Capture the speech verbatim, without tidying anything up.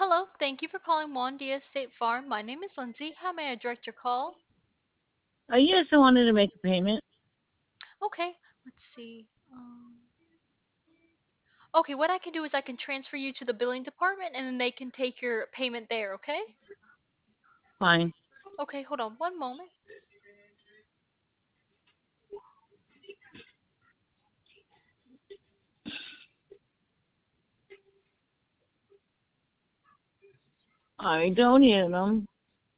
Hello, thank you for calling Juan Diaz State Farm. My name is Lindsay. How may I direct your call? Uh, yes, I wanted to make a payment. Okay, let's see. Um, okay, what I can do is I can transfer you to the billing department and then they can take your payment there, okay? Fine. Okay, hold on one moment. I don't hear them.